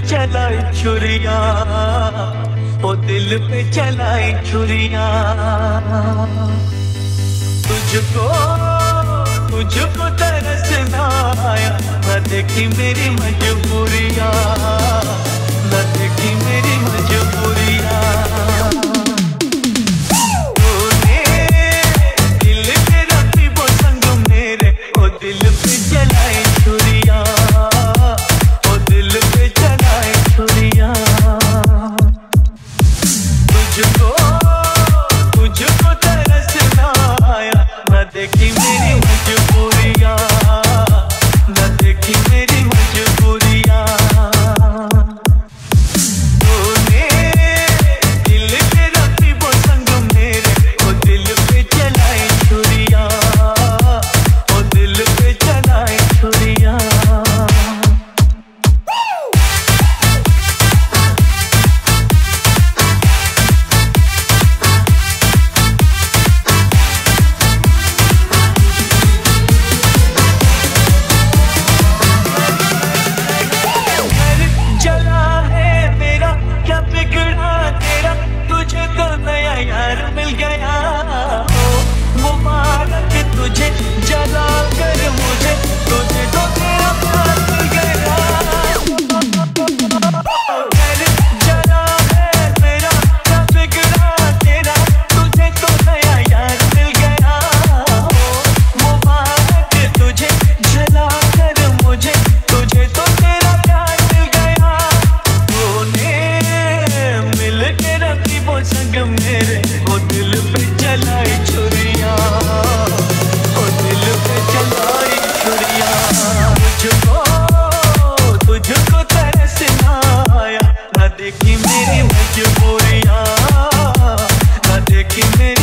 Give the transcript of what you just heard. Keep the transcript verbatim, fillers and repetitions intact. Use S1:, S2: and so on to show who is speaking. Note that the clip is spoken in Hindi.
S1: चलाई छुरियां, ओ दिल पे चलाई छुरियां। तुझको तुझको तरसना आया, न देखी मेरी मजबूरियां, न देखी मेरी मजबूरियां। तूने दिल के रखी वो संग मेरे, ओ दिल पे चलाई छुरियां, ओ दिल पे चलाई छुरियां। तुझको तुझको तरसना आया, न देखी मेरी मजबूरियां, न देखी मेरी मजबूरियां। तूने दिल के रखी वो संग मेरे, ओ दिल पे चलाई छुरियां, ओ दिल पे चलाई छुरियां। जला है मेरा, क्या बिगड़ा तेरा, तुझे तो नया यार मिल गया। ओ मुबारक तुझे जला कर मुझे, तुझे तो तेरा प्यार मिल गया। घर जला है मेरा, क्या बिगड़ा तेरा, तुझे तो नया यार मिल गया। ओ मुबारक तुझे जला कर मुझे, तुझे तो तेरा प्यार मिल गया। तूने मिल के रखी वो संग मेरे, ओ दिल पे चलाई छुरियां, ओ दिल पे चलाई छुरियां। तुझको तुझको तरसना आया, न देखी मेरी मजबूरियां, न देखी मेरी